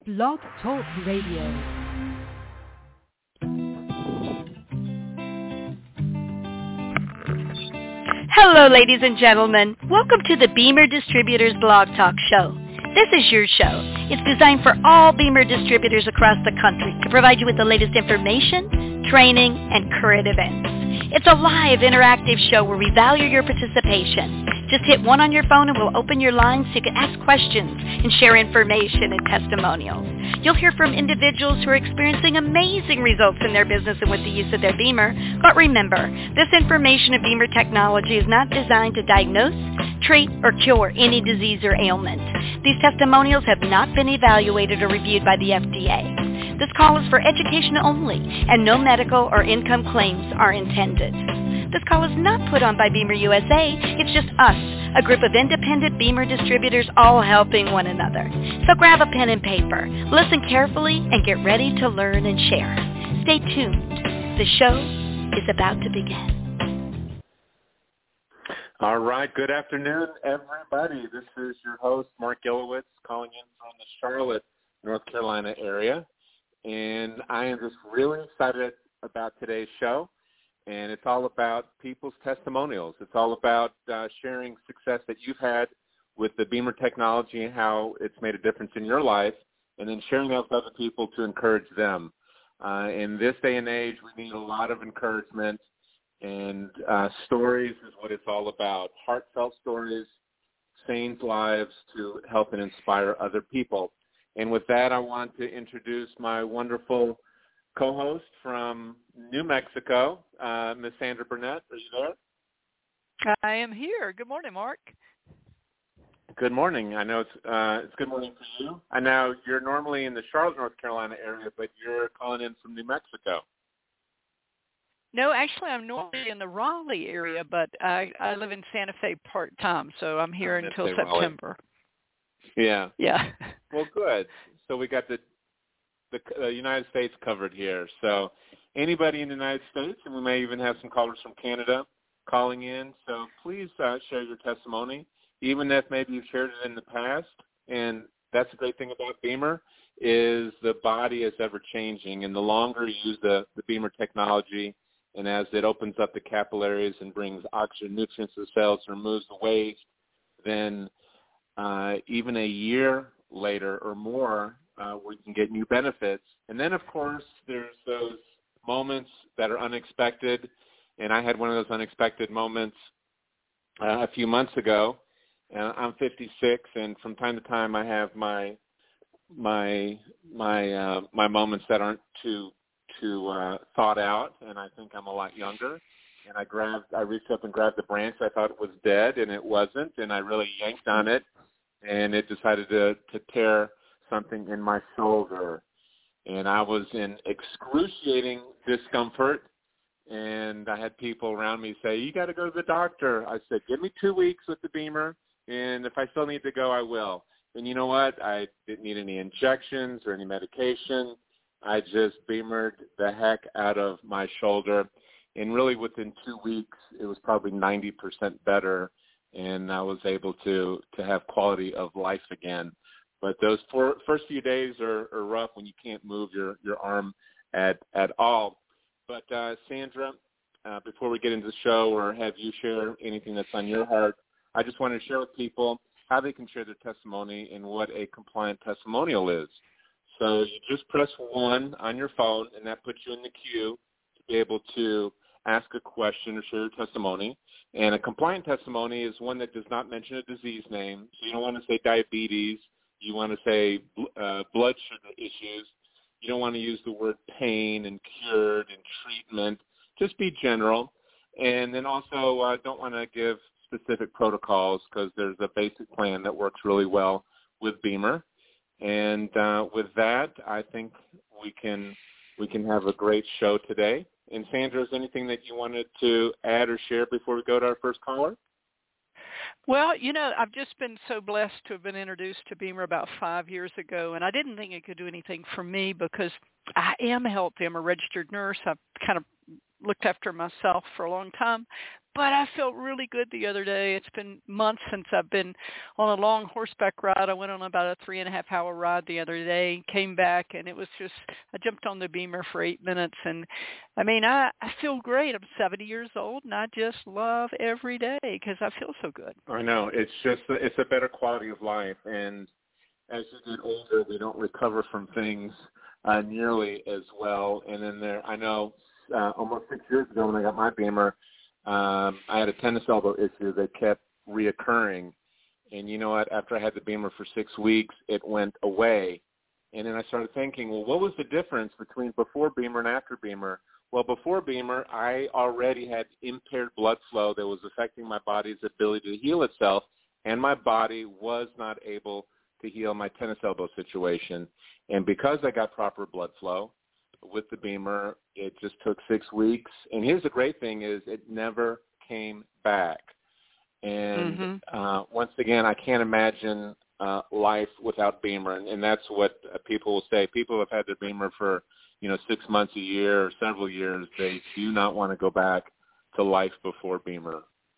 Blog Talk Radio. Hello, ladies and gentlemen. Welcome to the Beamer Distributors Blog Talk Show. This is your show. It's designed for all Beamer distributors across the country to provide you with the latest information, training, and current events. It's a live, interactive show where we value your participation. Just hit 1 on your phone and we'll open your lines so you can ask questions and share information and testimonials. You'll hear from individuals who are experiencing amazing results in their business and with the use of their Beamer. But remember, this information of Beamer technology is not designed to diagnose, treat, or cure any disease or ailment. These testimonials have not been evaluated or reviewed by the FDA. This call is for education only, and no medical or income claims are intended. This call is not put on by Beamer USA. It's just us, a group of independent Beamer distributors all helping one another. So grab a pen and paper, listen carefully, and get ready to learn and share. Stay tuned. The show is about to begin. All right. Good afternoon, everybody. This is your host, Mark Gilowitz, calling in from the Charlotte, North Carolina area. And I am just really excited about today's show. And it's all about people's testimonials. It's all about sharing success that you've had with the Beamer technology and how it's made a difference in your life, and then sharing that with other people to encourage them. In this day and age, we need a lot of encouragement, and stories is what it's all about. Heartfelt stories, change lives to help and inspire other people. And with that, I want to introduce my wonderful co-host from New Mexico, Miss Sandra Burnett. Are you there? I am here. Good morning, Mark. Good morning. I know it's good morning for you. I know you're normally in the Charlotte, North Carolina area, but you're calling in from New Mexico. No, actually, I'm normally in the Raleigh area, but I live in Santa Fe part-time, so I'm here until September. Yeah. Yeah. Well, good. So we got the United States covered here. So anybody in the United States, and we may even have some callers from Canada calling in. So please share your testimony, even if maybe you've shared it in the past. And that's the great thing about Beamer is the body is ever changing. And the longer you use the Beamer technology, and as it opens up the capillaries and brings oxygen, nutrients to the cells and removes the waste, then even a year later or more, we can get new benefits. And then, of course, there's those moments that are unexpected. And I had one of those unexpected moments a few months ago. I'm 56, and from time to time I have my moments that aren't too thought out, and I think I'm a lot younger. And I reached up and grabbed the branch. I thought it was dead, and it wasn't. And I really yanked on it, and it decided to tear something in my shoulder, and I was in excruciating discomfort, and I had people around me say, you got to go to the doctor. I said, give me 2 weeks with the Beamer, and if I still need to go, I will. And you know what? I didn't need any injections or any medication. I just Beamered the heck out of my shoulder, and really within 2 weeks, it was probably 90% better, and I was able to have quality of life again. But those first few days are rough when you can't move your arm at all. But Sandra, before we get into the show or have you share anything that's on your heart, I just want to share with people how they can share their testimony and what a compliant testimonial is. So you just press 1 on your phone, and that puts you in the queue to be able to ask a question or share your testimony. And a compliant testimony is one that does not mention a disease name. So you don't want to say diabetes. You want to say blood sugar issues. You don't want to use the word pain and cured and treatment. Just be general. And then also don't want to give specific protocols because there's a basic plan that works really well with Beamer. And with that, I think we can have a great show today. And Sandra, is there anything that you wanted to add or share before we go to our first caller? Well, I've just been so blessed to have been introduced to Beamer about 5 years ago, and I didn't think it could do anything for me because I am healthy. I'm a registered nurse. I've kind of looked after myself for a long time. But I felt really good the other day. It's been months since I've been on a long horseback ride. I went on about a 3.5-hour ride the other day, came back, and it was just, I jumped on the Beamer for 8 minutes. And, I mean, I feel great. I'm 70 years old, and I just love every day because I feel so good. I know. It's a better quality of life. And as you get older, we don't recover from things nearly as well. And then I know almost 6 years ago when I got my Beamer, I had a tennis elbow issue that kept reoccurring. And you know what? After I had the Beamer for 6 weeks, it went away. And then I started thinking, well, what was the difference between before Beamer and after Beamer? Well, before Beamer, I already had impaired blood flow that was affecting my body's ability to heal itself, and my body was not able to heal my tennis elbow situation. And because I got proper blood flow with the Beamer, it just took 6 weeks. And here's the great thing is it never came back. And once again, I can't imagine life without Beamer. And that's what people will say. People who have had their Beamer for, 6 months, a year, or several years, they do not want to go back to life before Beamer.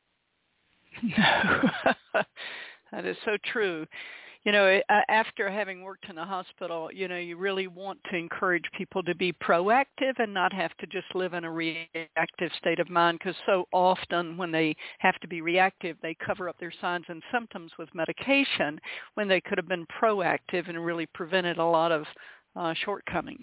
No, that is so true. After having worked in a hospital, you really want to encourage people to be proactive and not have to just live in a reactive state of mind, because so often when they have to be reactive, they cover up their signs and symptoms with medication when they could have been proactive and really prevented a lot of shortcomings.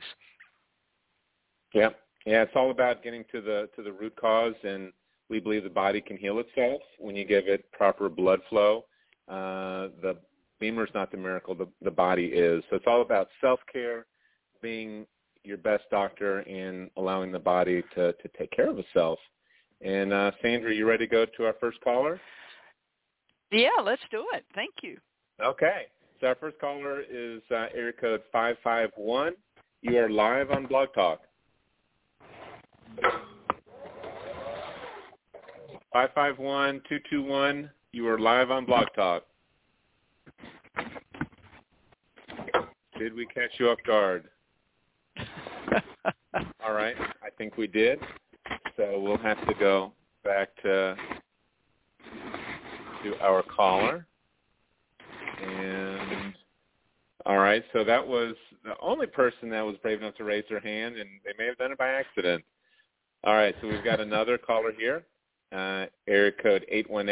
Yeah, it's all about getting to the root cause, and we believe the body can heal itself when you give it proper blood flow. The Beamer's not the miracle, the body is. So it's all about self-care, being your best doctor, and allowing the body to take care of itself. And Sandra, you ready to go to our first caller? Yeah, let's do it. Thank you. Okay. So our first caller is area code 551. You are live on Blog Talk. 551-221. You are live on Blog Talk. Did we catch you off guard? All right. I think we did. So we'll have to go back to our caller. And all right. So that was the only person that was brave enough to raise their hand, and they may have done it by accident. All right. So we've got another caller here. Area code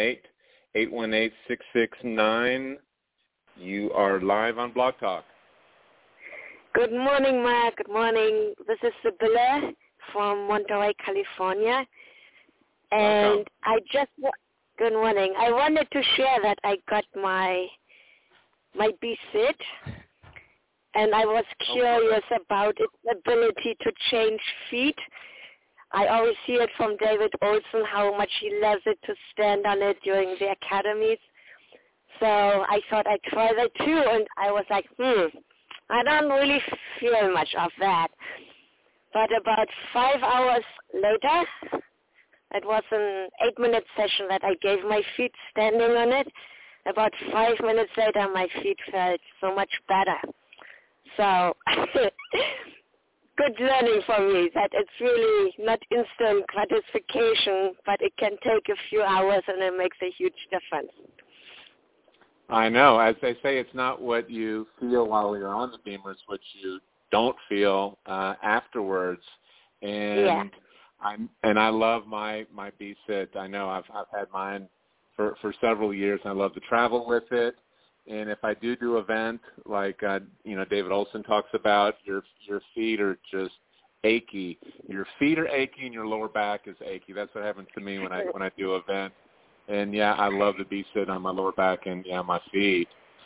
818-818-669. You are live on Blog Talk. Good morning, Mark. Good morning. This is Sibylla from Monterey, California. And Welcome. Good morning. I wanted to share that I got my BSID, and I was curious about its ability to change feet. I always hear it from David Olson, how much he loves it to stand on it during the academies. So I thought I'd try that too, and I was like, I don't really feel much of that. But about 5 hours later, it was an 8-minute session that I gave my feet standing on it. About 5 minutes later, my feet felt so much better. So good learning for me that it's really not instant gratification, but it can take a few hours and it makes a huge difference. I know. As they say, it's not what you feel while you're on the Beamer, it's what you don't feel afterwards. And I love my BSID. I know I've had mine for several years, and I love to travel with it. And if I do event like David Olson talks about, your feet are just achy. Your feet are achy, and your lower back is achy. That's what happens to me when I do event. And yeah, I love the BSID on my lower back and my feet.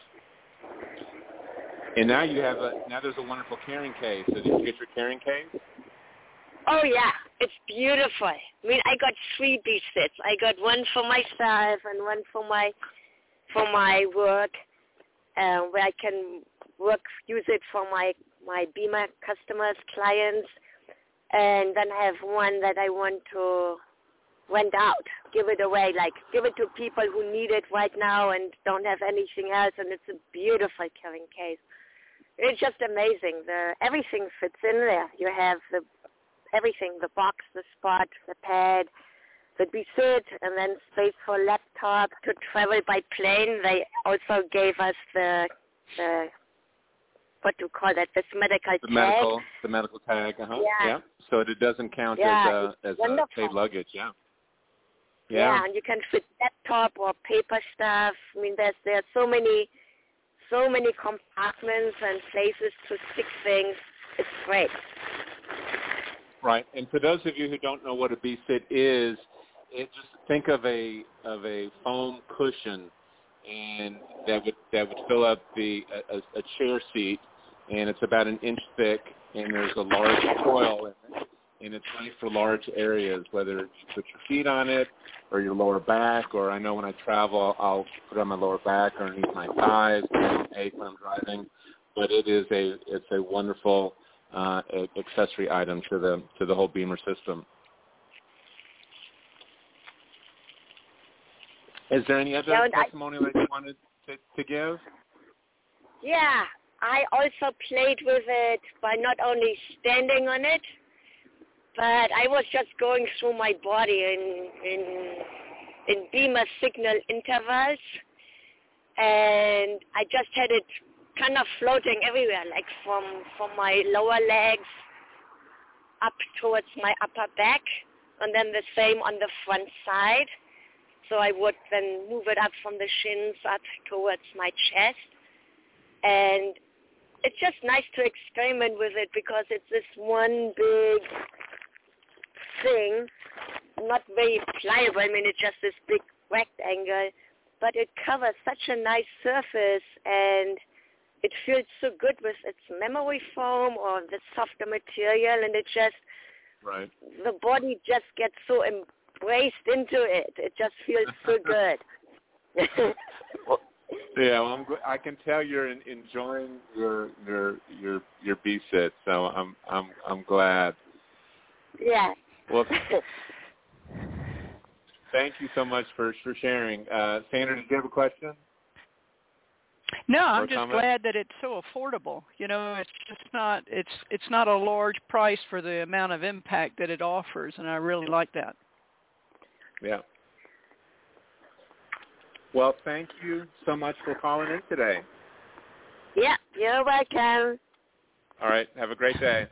And now there's a wonderful carrying case. So did you get your carrying case? Oh yeah, it's beautiful. I mean, I got 3 BSIDs. I got one for myself and one for my work, where I can use it for my Beamer customers, clients, and then I have one that I want to rent out, give it away, give it to people who need it right now and don't have anything else, and it's a beautiful carrying case. It's just amazing. Everything fits in there. You have everything, the box, the spot, the pad, the Besit, and then space for laptop. To travel by plane, they also gave us the what do you call that? This medical tag. The medical tag. Yeah. So it doesn't count as paid luggage. Yeah. Yeah, and you can fit laptop or paper stuff. I mean, there's so many compartments and places to stick things. It's great. Right, and for those of you who don't know what a Besit is, just think of a foam cushion, and that would fill up a chair seat, and it's about an inch thick, and there's a large coil in it, and it's nice for large areas, whether you put your feet on it or your lower back, or I know when I travel, I'll put it on my lower back or underneath my thighs and ache when I'm driving. But it's a wonderful accessory item to the whole Beamer system. Is there any other testimonial that you wanted to give? Yeah, I also played with it by not only standing on it, but I was just going through my body in Beamer signal intervals, and I just had it kind of floating everywhere, like from my lower legs up towards my upper back, and then the same on the front side. So I would then move it up from the shins up towards my chest. And it's just nice to experiment with it because it's this one big thing, not very pliable. I mean, it's just this big rectangle, but it covers such a nice surface, and it feels so good with its memory foam or the softer material, and it just, the body just gets so embraced into it. It just feels so good. Well, I can tell you're enjoying your Besit, so I'm glad. Yeah. Well, thank you so much for sharing. Sandra, did you have a question? No, I'm just glad that it's so affordable. You know, it's just not it's not a large price for the amount of impact that it offers, and I really like that. Yeah. Well, thank you so much for calling in today. Yeah, you're welcome. All right, have a great day.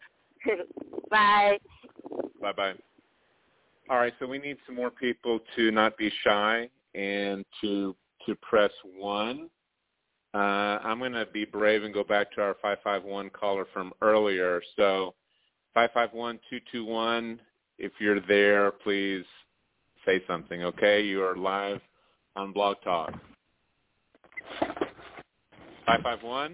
Bye. Bye-bye. All right, so we need some more people to not be shy and to press 1. I'm going to be brave and go back to our 551 caller from earlier. So 551-221, if you're there, please say something, okay? You are live on Blog Talk. 551?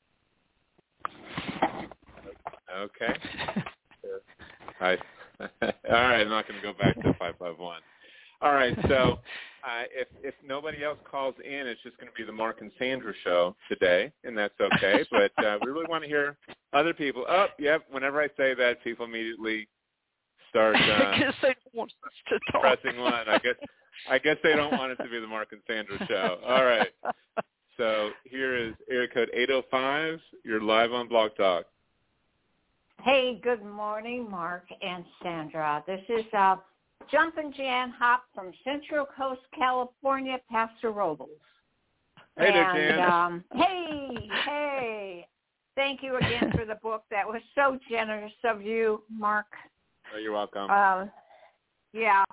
Okay. All right, I'm not going to go back to 551. All right, so if nobody else calls in, it's just going to be the Mark and Sandra show today, and that's okay. But we really want to hear other people. Oh, yep, whenever I say that, people immediately start pressing 1. I guess they don't want it to be the Mark and Sandra show. All right. So here is area code 805. You're live on Blog Talk. Hey, good morning, Mark and Sandra. This is Jumpin' Jan Hop from Central Coast, California, Paso Robles. Hey there, Jan. Hey. Thank you again for the book. That was so generous of you, Mark. Oh, you're welcome. Yeah,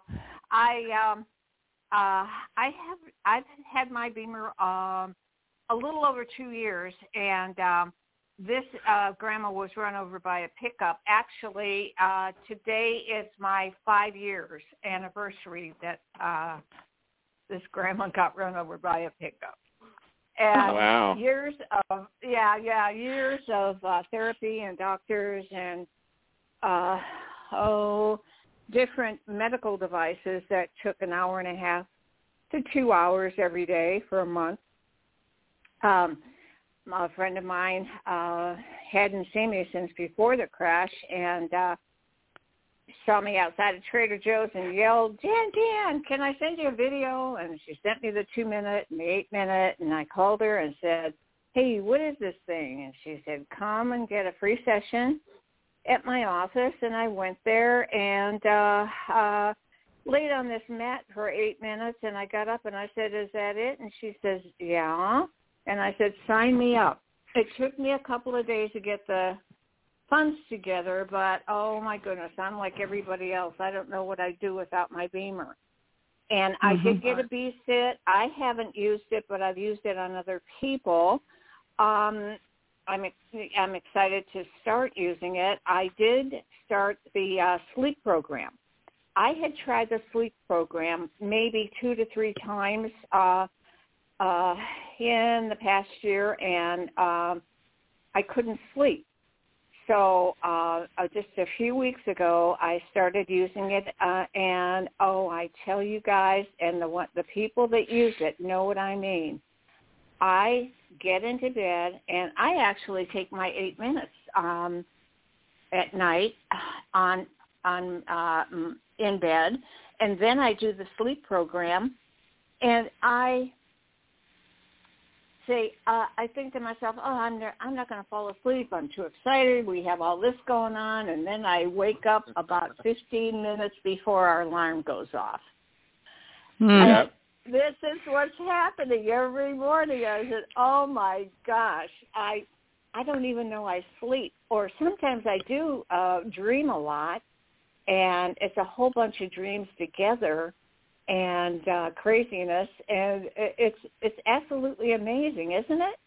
I've had my Beamer a little over 2 years, and this grandma was run over by a pickup. Actually, today is my 5 years anniversary that this grandma got run over by a pickup. And wow. Years of therapy and doctors and different medical devices that took an hour and a half to 2 hours every day for a month. A friend of mine hadn't seen me since before the crash, and saw me outside of Trader Joe's and yelled, Jan, can I send you a video? And she sent me the 2-minute and the 8-minute, and I called her and said, hey, what is this thing? And she said, come and get a free session at my office. And I went there, and laid on this mat for 8 minutes, and I got up and I said, "Is that it?" And she says, "Yeah." And I said, "Sign me up." It took me a couple of days to get the funds together, but oh my goodness, I'm like everybody else. I don't know what I'd do without my Beamer. And I did get a B-Sit. I haven't used it, but I've used it on other people. I'm excited to start using it. I did start the sleep program. I had tried the sleep program maybe 2 to 3 times in the past year, and I couldn't sleep. So just a few weeks ago, I started using it, and I tell you guys, and the people that use it know what I mean. I get into bed, and I actually take my 8 minutes at night in bed, and then I do the sleep program, and I say, I think to myself, I'm not going to fall asleep. I'm too excited. We have all this going on. And then I wake up about 15 minutes before our alarm goes off. And this is what's happening every morning. I said, oh, my gosh, I don't even know I sleep. Or sometimes I do dream a lot, and it's a whole bunch of dreams together. And craziness, and it's absolutely amazing, isn't it?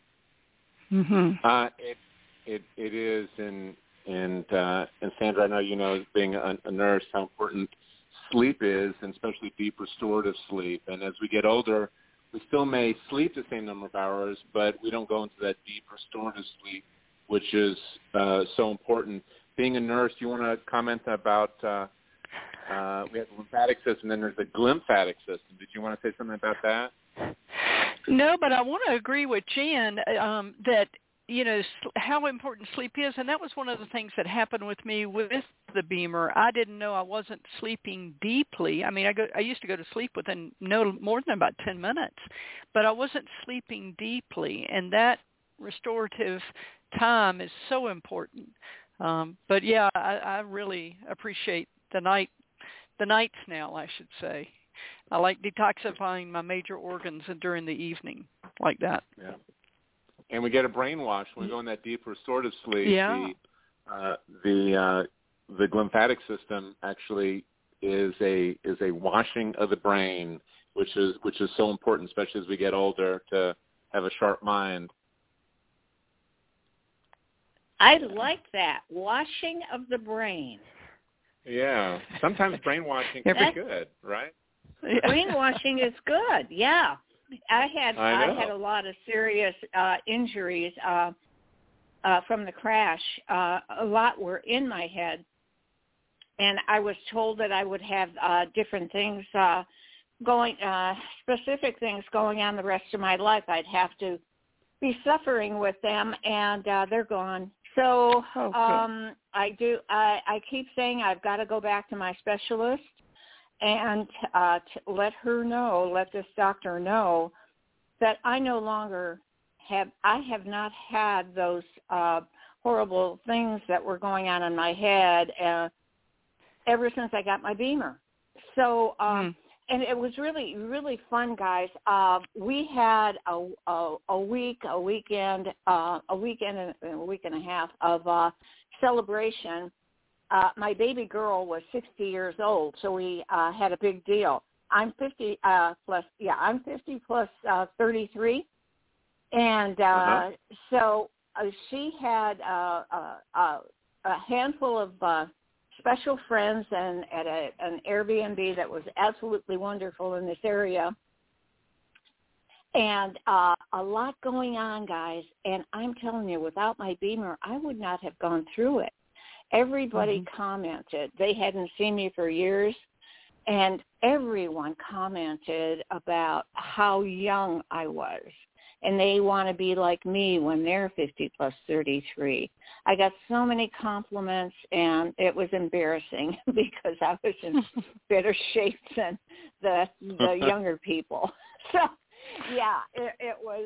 It is, and Sandra, I know you know, being a nurse, how important sleep is, and especially deep restorative sleep. And as we get older, we still may sleep the same number of hours, but we don't go into that deep restorative sleep, which is so important. Being a nurse, you want to comment about? We have the lymphatic system, then there's the glymphatic system. Did you want to say something about that? No, but I want to agree with Jan that, you know, how important sleep is. And that was one of the things that happened with me with the Beamer. I didn't know I wasn't sleeping deeply. I mean, I used to go to sleep within no more than about 10 minutes, but I wasn't sleeping deeply. And that restorative time is so important. But, yeah, I really appreciate the nights now, I should say. I like detoxifying my major organs during the evening like that. Yeah. And we get a brainwash when we go in that deep restorative sleep. Yeah. The glymphatic system actually is a washing of the brain, which is so important, especially as we get older, to have a sharp mind. I like that, washing of the brain. Yeah, sometimes brainwashing can be good, right? Brainwashing is good. Yeah, I had a lot of serious injuries from the crash. A lot were in my head, and I was told that I would have different things specific things going on the rest of my life. I'd have to be suffering with them, and they're gone. So I keep saying I've got to go back to my specialist and let this doctor know that I no longer have not had those horrible things that were going on in my head ever since I got my Beamer. So and it was really, really fun, guys. We had a weekend and a week and a half of celebration. My baby girl was 60 years old, so we had a big deal. I'm 50 plus 33, and so she had a handful of special friends and at an Airbnb that was absolutely wonderful in this area. And a lot going on, guys. And I'm telling you, without my Beamer, I would not have gone through it. Everybody commented. They hadn't seen me for years. And everyone commented about how young I was. And they want to be like me when they're 50 plus 33. I got so many compliments, and it was embarrassing because I was in better shape than the younger people. So Yeah, it was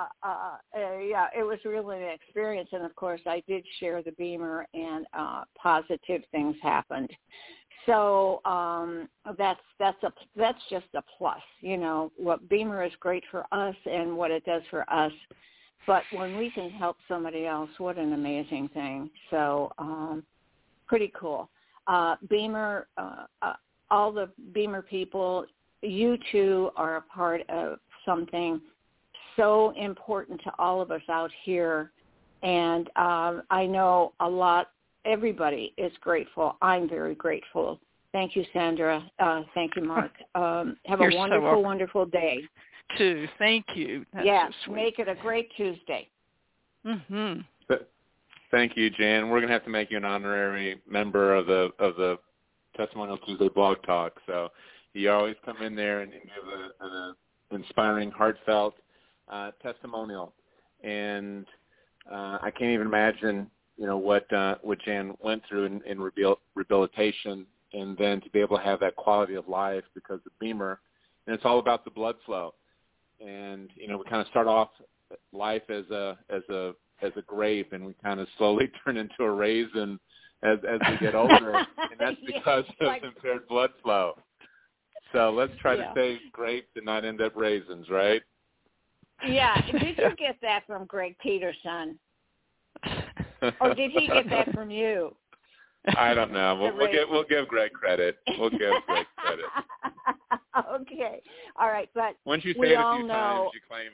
it was really an experience, and of course I did share the Beamer, and positive things happened. So that's just a plus. You know, what Beamer is great for us and what it does for us, but when we can help somebody else, what an amazing thing. So pretty cool. Beamer, all the Beamer people, you two are a part of something so important to all of us out here. And I know everybody is grateful. I'm very grateful. Thank you, Sandra. Thank you, Mark. Have a wonderful, wonderful day. Too. Thank you. That's yes, so make it a great Tuesday. Mm-hmm. Thank you, Jan. We're going to have to make you an honorary member of the Testimonial Tuesday Blog Talk. So you always come in there and give an inspiring, heartfelt testimonial. And I can't even imagine, you know, what Jan went through in rehabilitation, and then to be able to have that quality of life because of Beamer. And it's all about the blood flow. And, you know, we kind of start off life as a grape, and we kind of slowly turn into a raisin as we get older, and that's because of impaired blood flow. So let's try to stay grapes and not end up raisins, right? Yeah. Did you get that from Greg Peterson? Or did he get that from you? I don't know. We'll give Greg credit. We'll give Greg credit. Okay. All right. But once you say it a few times, you claim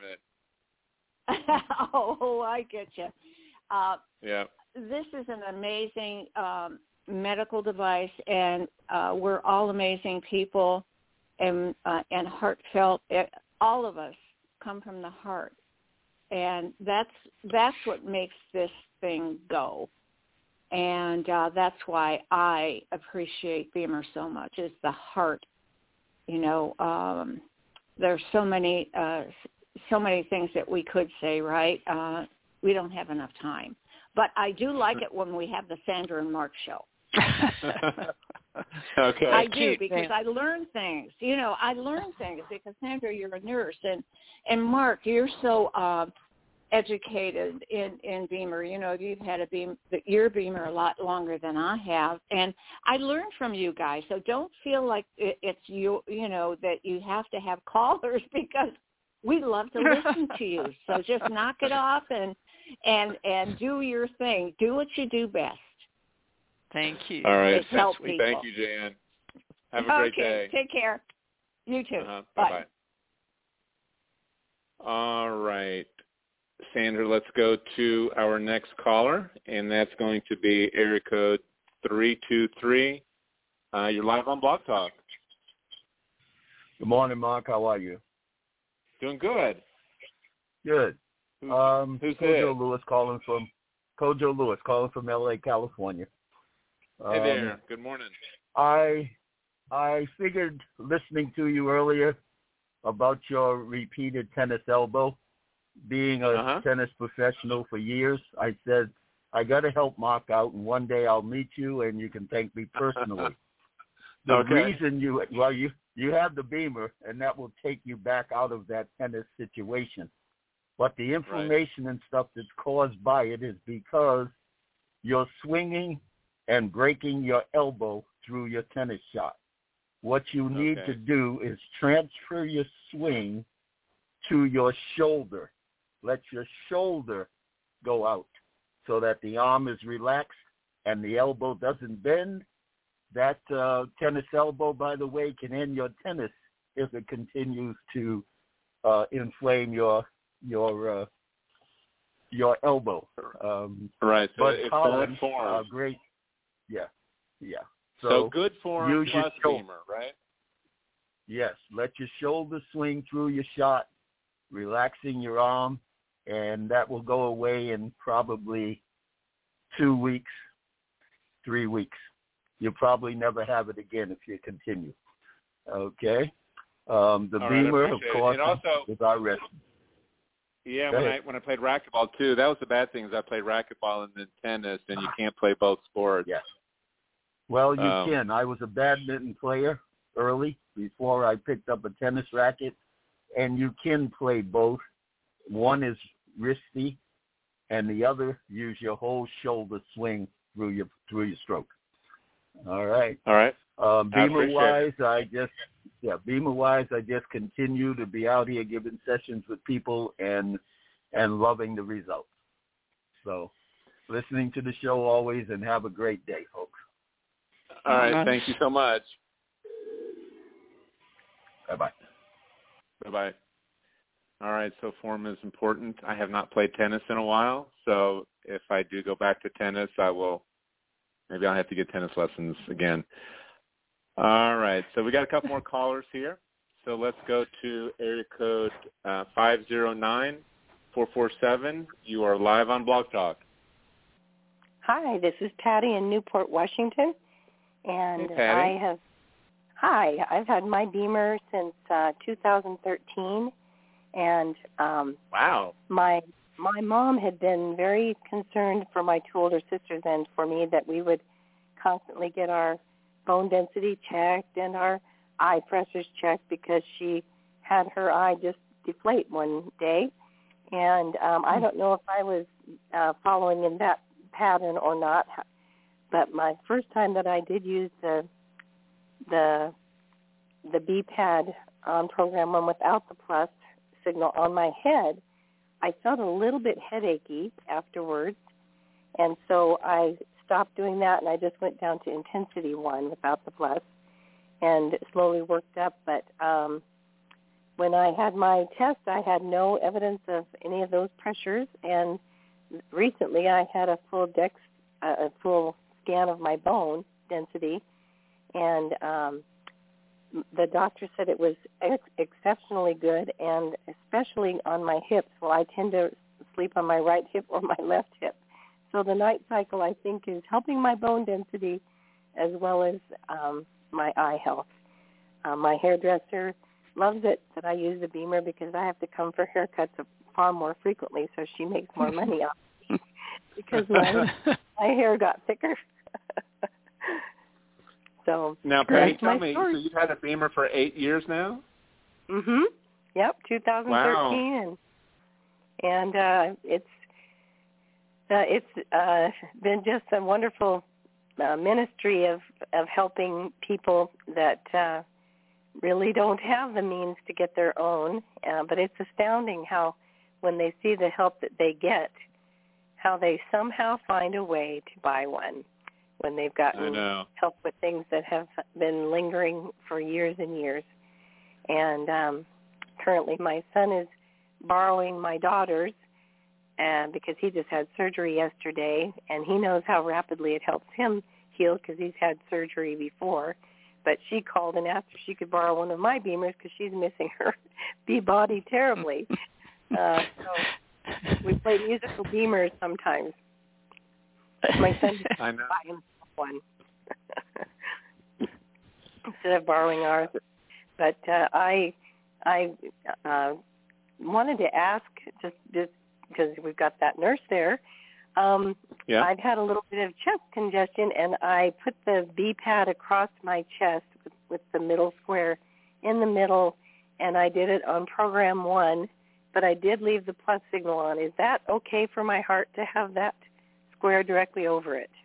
it. Oh, I get you. Yeah. This is an amazing medical device, and we're all amazing people, and heartfelt. All of us come from the heart, and that's what makes this thing go. And that's why I appreciate Beamer so much, is the heart. You know, there's so many things that we could say, right? We don't have enough time. But I do like it when we have the Sandra and Mark show. Okay. I do, because I learn things. You know, I learn things because, Sandra, you're a nurse. And Mark, you're so educated in Beamer. You know, you've had your Beamer a lot longer than I have. And I learn from you guys. So don't feel like it's you know, that you have to have callers, because we love to listen to you. So just knock it off and do your thing. Do what you do best. Thank you. All right. Help people. Thank you, Jan. Have a great day. Take care. You too. Bye-bye. All right. Sandra, let's go to our next caller, and that's going to be area code 323. You're live on Blog Talk. Good morning, Mark. How are you? Doing good. Good. Who's Kojo Lewis calling from LA, California. Hey there. Good morning. I figured, listening to you earlier about your repeated tennis elbow, being a tennis professional for years, I said, I got to help Mark out, and one day I'll meet you and you can thank me personally. The reason you have the Beamer, and that will take you back out of that tennis situation. But the inflammation and stuff that's caused by it is because you're swinging and breaking your elbow through your tennis shot. What you need to do is transfer your swing to your shoulder. Let your shoulder go out so that the arm is relaxed and the elbow doesn't bend. That tennis elbow, by the way, can end your tennis if it continues to inflame your elbow. Right. So but it's Collins, bad form. Great. Yeah. So good form plus Beamer, right? Yes. Let your shoulder swing through your shot, relaxing your arm, and that will go away in probably 2 weeks, 3 weeks. You'll probably never have it again if you continue. Okay? The Beamer, of course, is our rescue. Yeah, when I played racquetball too, that was the bad thing, is I played racquetball and then tennis, and you can't play both sports. Yeah. Well, you can. I was a badminton player early before I picked up a tennis racket, and you can play both. One is wristy, and the other use your whole shoulder swing through your stroke. All right. Beamer-wise, I just continue to be out here giving sessions with people and loving the results. So, listening to the show always, and have a great day, folks. All right. Thank you so much. Bye-bye. Bye-bye. All right, so form is important. I have not played tennis in a while, so if I do go back to tennis, maybe I'll have to get tennis lessons again. All right, so we got a couple more callers here. So let's go to area code 509-447. You are live on Blog Talk. Hi, this is Patty in Newport, Washington. And hey, Patty. I've had my Beamer since 2013. And wow, my mom had been very concerned for my two older sisters and for me that we would constantly get our bone density checked and our eye pressures checked because she had her eye just deflate one day. And I don't know if I was following in that pattern or not, but my first time that I did use the B-pad program one without the plus signal on my head, I felt a little bit headachy afterwards, and so I stopped doing that, and I just went down to intensity 1 without the plus, and slowly worked up. But when I had my test, I had no evidence of any of those pressures, and recently I had a full scan of my bone density, and the doctor said it was exceptionally good, and especially on my hips. Well, I tend to sleep on my right hip or my left hip. So the night cycle, I think, is helping my bone density as well as my eye health. My hairdresser loves it that I use the Beamer because I have to come for haircuts far more frequently, so she makes more money off me because my hair got thicker. So now, Patty, tell me, so you've had a Beamer for 8 years now? Mm-hmm. Yep, 2013. Wow. And it's been just a wonderful ministry of helping people that really don't have the means to get their own. But it's astounding how when they see the help that they get, how they somehow find a way to buy one when they've gotten help with things that have been lingering for years and years. And currently my son is borrowing my daughter's because he just had surgery yesterday, and he knows how rapidly it helps him heal because he's had surgery before. But she called and asked if she could borrow one of my Beamers because she's missing her B-body terribly. So we play musical Beamers sometimes. My son just buy himself one instead of borrowing ours. But I wanted to ask, just because we've got that nurse there, I've had a little bit of chest congestion, and I put the B-pad across my chest with the middle square in the middle, and I did it on program 1, but I did leave the plus signal on. Is that okay for my heart to have that square directly over it?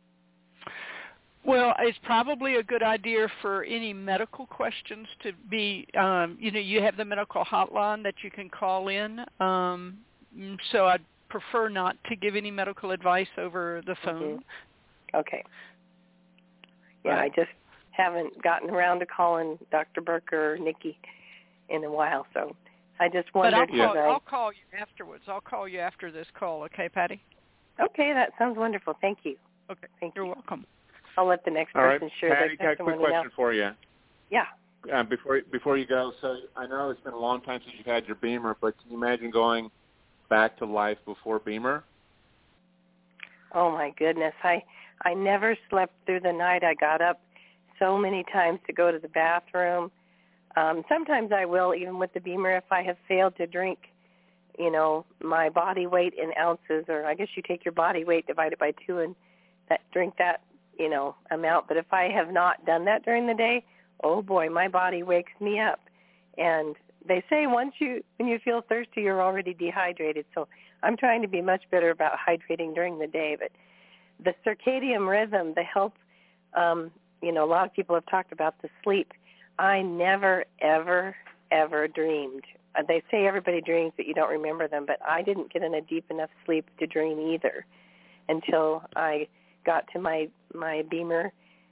Well, it's probably a good idea for any medical questions to be, you have the medical hotline that you can call in. So I'd prefer not to give any medical advice over the phone. Mm-hmm. Okay. Yeah, I just haven't gotten around to calling Dr. Berker or Nikki in a while, so I just wondered. But I'll call you afterwards. I'll call you after this call, okay, Patty? Okay, that sounds wonderful. Thank you. Okay, you're welcome. I'll let the next person share Patty, their got testimony a quick question for you. Yeah. Before you go, so I know it's been a long time since you've had your Beamer, but can you imagine going back to life before Beamer? Oh my goodness, I never slept through the night. I got up so many times to go to the bathroom. Sometimes I will, even with the Beamer, if I have failed to drink, my body weight in ounces, or I guess you take your body weight divided by 2 and drink that, amount. But if I have not done that during the day, oh boy, my body wakes me up. And they say when you feel thirsty, you're already dehydrated. So I'm trying to be much better about hydrating during the day. But the circadian rhythm, the health, a lot of people have talked about the sleep. I never, ever, ever dreamed. They say everybody dreams, but you don't remember them. But I didn't get in a deep enough sleep to dream either until I got to my Beamer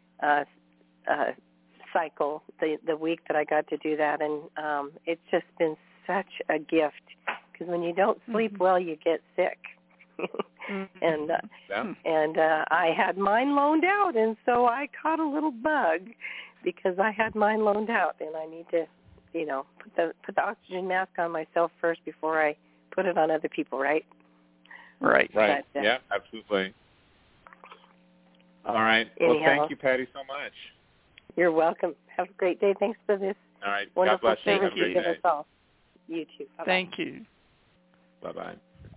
cycle, the week that I got to do that. And it's just been such a gift because when you don't sleep well, you get sick. And I had mine loaned out, and so I caught a little bug because I had mine loaned out, and I need to, put the oxygen mask on myself first before I put it on other people, right? Right. But, yeah, absolutely. All right. Anyhow, well, thank you, Patty, so much. You're welcome. Have a great day. Thanks for this all right. wonderful God bless you. service Have a great you give day. us all. You too. Bye-bye. Thank you. Bye-bye.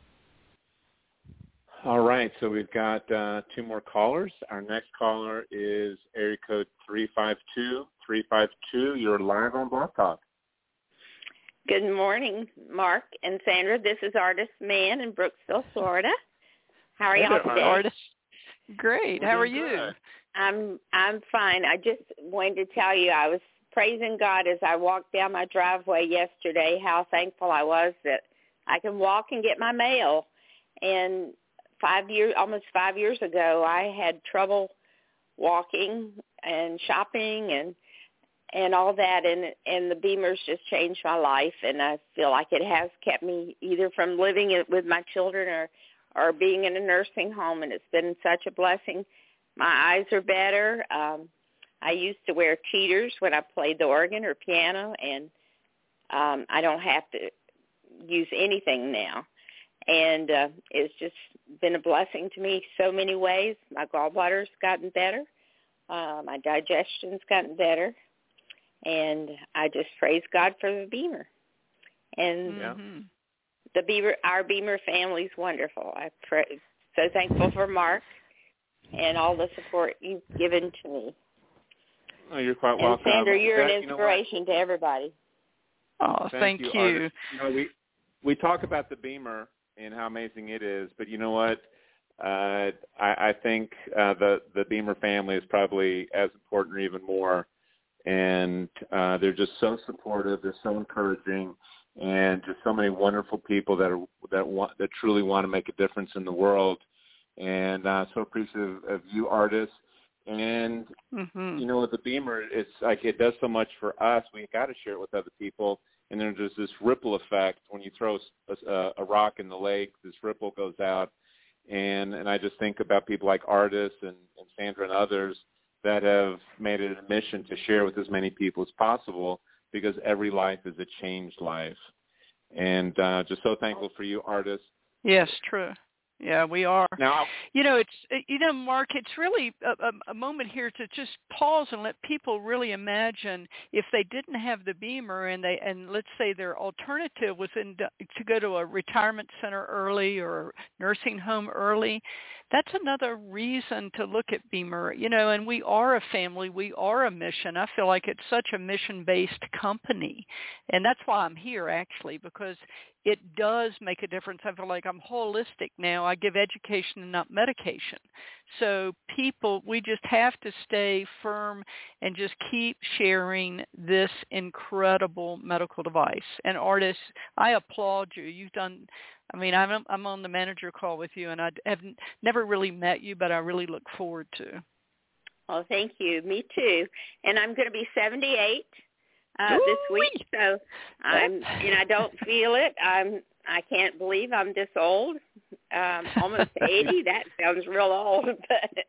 All right, so we've got two more callers. Our next caller is area code 352. 352, you're live on Blog Talk. Good morning, Mark and Sandra. This is Artist Man in Brooksville, Florida. How are y'all today? Artist. Great. We're How are doing you? good. I'm fine. I just wanted to tell you I was praising God as I walked down my driveway yesterday, how thankful I was that I can walk and get my mail. And almost 5 years ago, I had trouble walking and shopping and all that, and the Beamers just changed my life, and I feel like it has kept me either from living with my children or being in a nursing home, and it's been such a blessing. My eyes are better. I used to wear cheaters when I played the organ or piano, and I don't have to use anything now. And it's just been a blessing to me so many ways. My gallbladder's gotten better. My digestion's gotten better. And I just praise God for the Beamer. And our Beamer family's wonderful. I'm so thankful for Mark and all the support you've given to me. Oh, you're quite and welcome. Sandra, you're an inspiration to everybody. Oh, thank you. We talk about the Beamer and how amazing it is, but you know what? I think the Beamer family is probably as important or even more. And they're just so supportive. They're so encouraging, and just so many wonderful people that truly want to make a difference in the world. And so appreciative of you, artists. And with the Beamer, it's like it does so much for us. We got to share it with other people. And then there's this ripple effect when you throw a rock in the lake. This ripple goes out, and I just think about people like artists and Sandra and others that have made it a mission to share with as many people as possible, because every life is a changed life. And just so thankful for you, artists. Yes, true. Yeah, we are. Now, Mark, it's really a moment here to just pause and let people really imagine if they didn't have the Beamer and let's say their alternative was to go to a retirement center early or nursing home early. That's another reason to look at Beamer, and we are a family. We are a mission. I feel like it's such a mission-based company. And that's why I'm here, actually, because it does make a difference. I feel like I'm holistic now. I give education and not medication. So people, we just have to stay firm and just keep sharing this incredible medical device. And artists, I applaud you. You've done, I'm on the manager call with you, and I have never really met you, but I really look forward to. Well, thank you. Me too. And I'm going to be 78. This week, so I don't feel it. I can't believe I'm this old. Almost 80. That sounds real old, but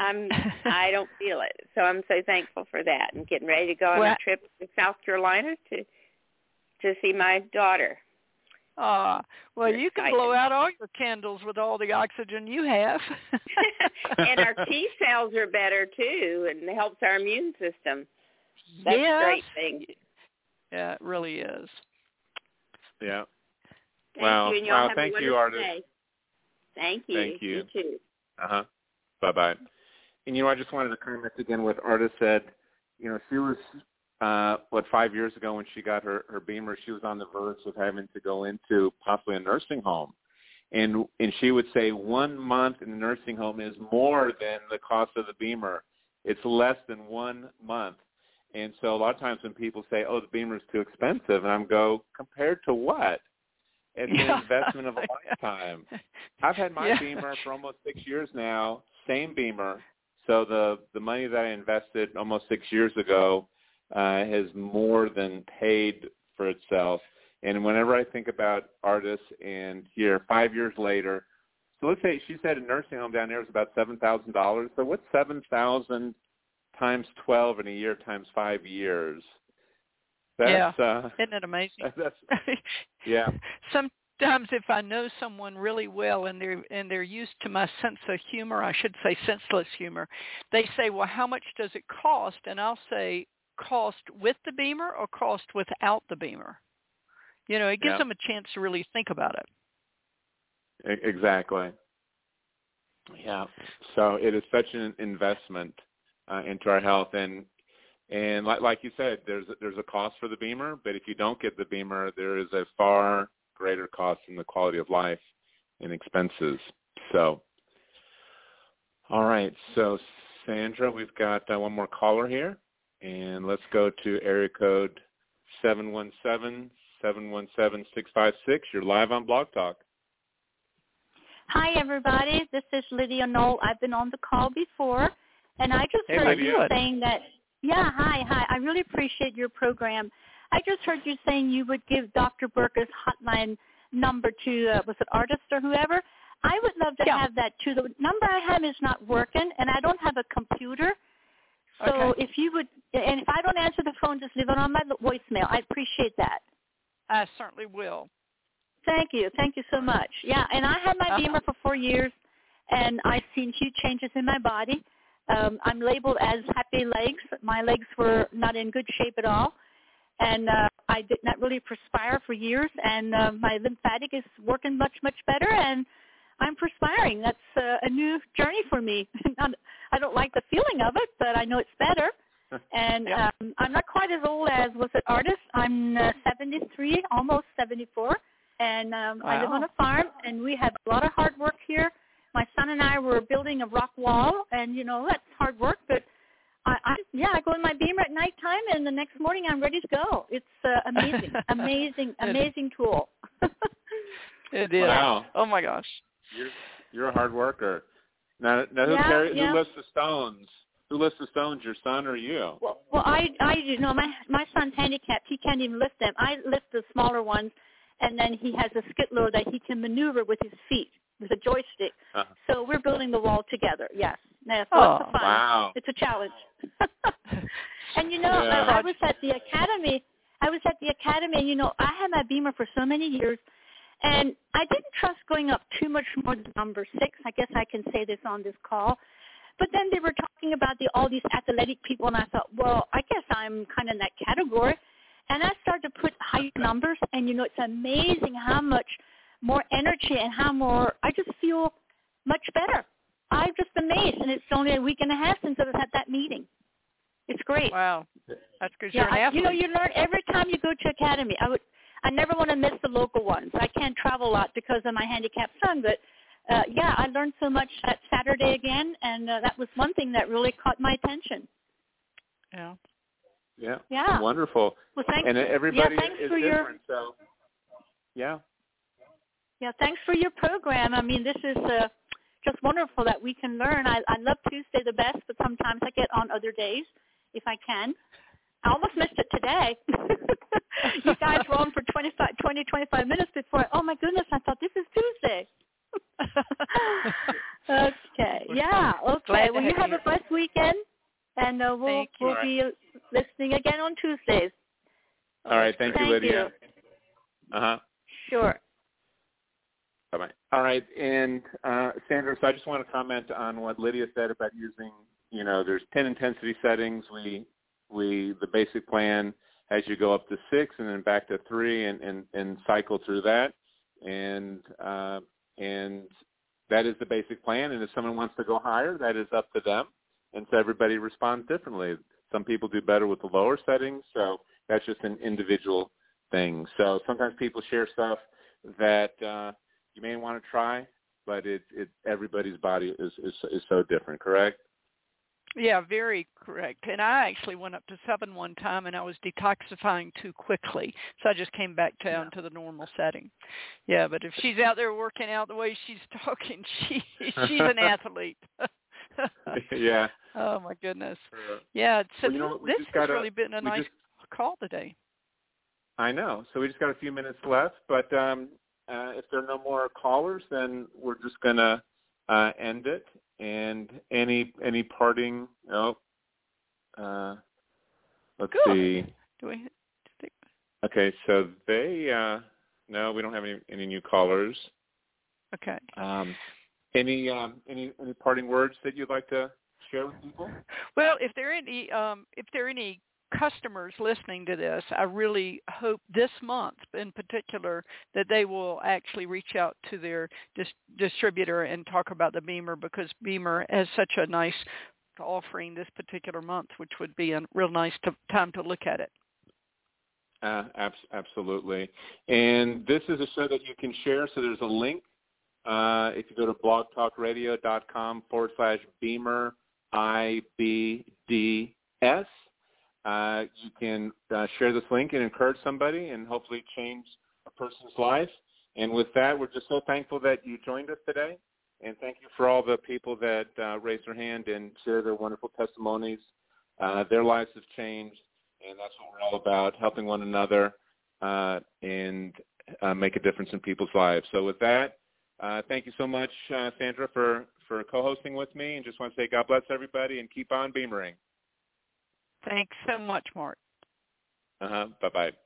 I don't feel it. So I'm so thankful for that, and getting ready to go on a trip to South Carolina to see my daughter. Well, you can blow out all your candles with all the oxygen you have. And our T cells are better too, and it helps our immune system. That's a great thing. Yeah, it really is. Yeah. Thank you, and y'all have thank a you, artist. day. Thank you. Thank you. You too. Bye-bye. And, I just wanted to comment again what artist said. She was 5 years ago when she got her Beamer, she was on the verge of having to go into possibly a nursing home. And she would say 1 month in the nursing home is more than the cost of the Beamer. It's less than 1 month. And so a lot of times when people say, oh, the Beamer is too expensive, and I'm compared to what? It's an investment of a lifetime. I've had my Beamer for almost 6 years now, same Beamer. So the money that I invested almost 6 years ago has more than paid for itself. And whenever I think about artists and here 5 years later, so let's say she said a nursing home down there was about $7,000. So what's 7,000 times 12 in a year times 5 years? That's, isn't it amazing? That's, yeah. Sometimes if I know someone really well and they're used to my sense of humor, I should say senseless humor, they say, well, how much does it cost? And I'll say, cost with the Beamer or cost without the Beamer? You know, it gives them a chance to really think about it. Exactly. Yeah. So it is such an investment into our health, and like you said, there's a cost for the Beamer, but if you don't get the Beamer, there is a far greater cost in the quality of life and expenses. So, all right. So, Sandra, we've got one more caller here, and let's go to area code 717-717-656. You're live on Blog Talk. Hi, everybody. This is Lydia Knoll. I've been on the call before, and I just heard you saying that, hi. I really appreciate your program. I just heard you saying you would give Dr. Berger's hotline number to, was it artist or whoever? I would love to have that, too. The number I have is not working, and I don't have a computer. So if you would, and if I don't answer the phone, just leave it on my voicemail. I appreciate that. I certainly will. Thank you. Thank you so much. Yeah, and I had my Beamer for 4 years, and I've seen huge changes in my body. I'm labeled as happy legs. My legs were not in good shape at all, and I did not really perspire for years, and my lymphatic is working much, much better, and I'm perspiring. That's a new journey for me. I don't like the feeling of it, but I know it's better. And I'm not quite as old as was it artist. I'm 73, almost 74, and I live on a farm, and we have a lot of hard work here. My son and I were building a rock wall, and, you know, that's hard work, but I go in my Beamer at nighttime, and the next morning I'm ready to go. It's amazing, amazing tool. It is. Wow. Oh, my gosh. You're a hard worker. Now who lifts the stones? Who lifts the stones, your son or you? Well, I you know, my son's handicapped. He can't even lift them. I lift the smaller ones, and then he has a skid loader that he can maneuver with his feet, with a joystick. So we're building the wall together, yes. Now, it's lots of fun. Wow. It's a challenge. And, you know, I was at the academy. And, you know, I had my Beamer for so many years, and I didn't trust going up too much more than number 6. I guess I can say this on this call. But then they were talking about all these athletic people, and I thought, well, I guess I'm kind of in that category. And I started to put higher numbers, and, you know, it's amazing how much more energy and how more I just feel much better. I'm just amazed, and it's only a week and a half since I was at that meeting. It's great. Wow. That's because you're an athlete. You know, you learn every time you go to academy. I never want to miss the local ones. I can't travel a lot because of my handicapped son, but I learned so much that Saturday again, and that was one thing that really caught my attention. Yeah. Wonderful. Well, thanks. And everybody is for different, so Yeah, thanks for your program. I mean, this is just wonderful that we can learn. I love Tuesday the best, but sometimes I get on other days if I can. I almost missed it today. You guys were on for 25 minutes before. Oh, my goodness, I thought this is Tuesday. Okay. Okay. Well, you have a blessed weekend, and we'll be listening again on Tuesdays. All right. Thank you, Lydia. Sure. Bye-bye. All right. And, Sandra, so I just want to comment on what Lydia said about using, you know, there's 10 intensity settings. The basic plan has you go up to 6 and then back to 3 and cycle through that. And that is the basic plan. And if someone wants to go higher, that is up to them. And so everybody responds differently. Some people do better with the lower settings, so that's just an individual thing. So sometimes people share stuff that you may want to try, but everybody's body is so different, correct? Yeah, very correct. And I actually went up to 7 one time, and I was detoxifying too quickly, so I just came back down to the normal setting. Yeah, but if she's out there working out the way she's talking, she's an athlete. Yeah. Oh, my goodness. Yeah, so this has really been a nice call today. I know. So we just got a few minutes left, but if there are no more callers, then we're just going to end it. And any parting? Let's see. Do we? Okay, so they no, we don't have any new callers. Okay. Any parting words that you'd like to share with people? Well, if there are any customers listening to this, I really hope this month in particular that they will actually reach out to their distributor and talk about the BEMER, because BEMER has such a nice offering this particular month, which would be a real nice time to look at it. Absolutely. And this is a show that you can share, so there's a link. If you go to blogtalkradio.com/BEMER IBDS, you can share this link and encourage somebody and hopefully change a person's life. And with that, we're just so thankful that you joined us today. And thank you for all the people that raised their hand and shared their wonderful testimonies. Their lives have changed, and that's what we're all about, helping one another and make a difference in people's lives. So with that, thank you so much, Sandra, for co-hosting with me. And just want to say God bless everybody and keep on BEMERing. Thanks so much, Mark. Bye-bye.